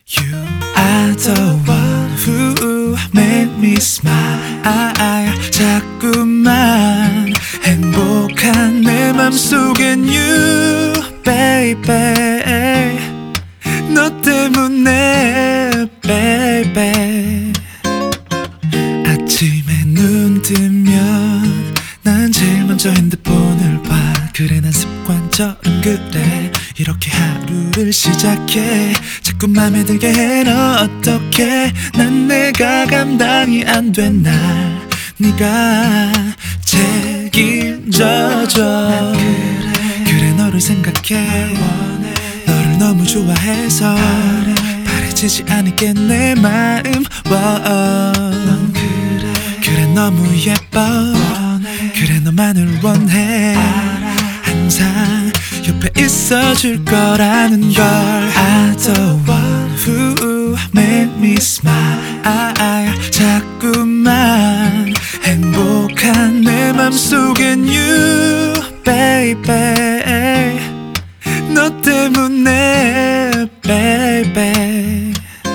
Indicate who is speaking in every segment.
Speaker 1: You are the one who make me smile. 자꾸만 행복한 내 맘속엔 you baby. 너 때문에 baby. 아침에 눈 뜨면 난 제일 먼저 핸드폰을 봐. 그래 난 습관처럼 그래 이렇게 하루를 시작해. 자꾸 맘에 들게 해. 너 어떡해. 난 내가 감당이 안 된 날 네가 책임져줘. 그래 너를 생각해. 너를 너무 좋아해서 바래지지 않을게 내 마음. 넌 그래 너무 예뻐. 그래 너만을 원해. 항상 옆에 있어줄 거라는 걸. I the one who make me smile. 자꾸만 행복한 내 맘속엔 you baby. 너 때문에 baby.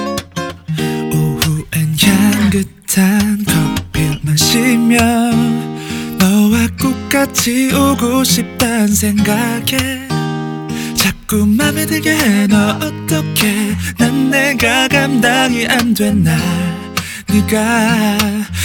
Speaker 1: 오후엔 향긋한 커피를 마시며 너와 꼭 같이 오고 싶단 생각에 자꾸 맘에 들게 해. 너 어떡해. 난 내가 감당이 안 된 날 네가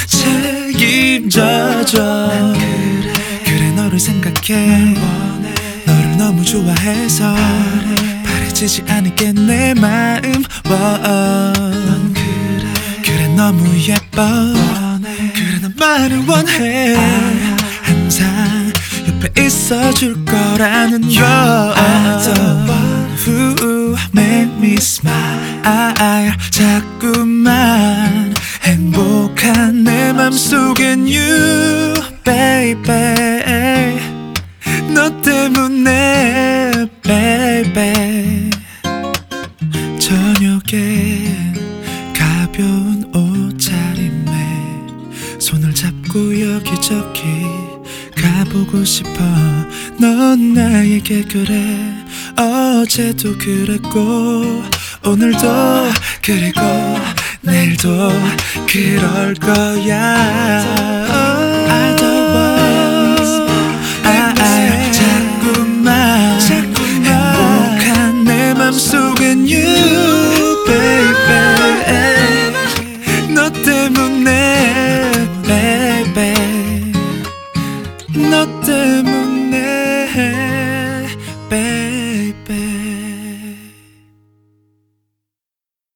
Speaker 1: 책임져줘. 그래 너를 생각해. 너를 너무 좋아해서 바래지지 않을게 내 마음. 넌 그래 너무 예뻐. 그래 너만을 원해. 항상 옆에 있어줄 거라는 걸. I the one who make me smile. 자꾸만 행복한 내 맘속엔 you baby. 너 때문에 baby. 저녁엔 가벼운 옷차림에 손을 잡고 여기저기 가보고 싶어. 넌 나에게 그래. 어제도 그랬고 오늘도 그리고 내일도 그럴 거야.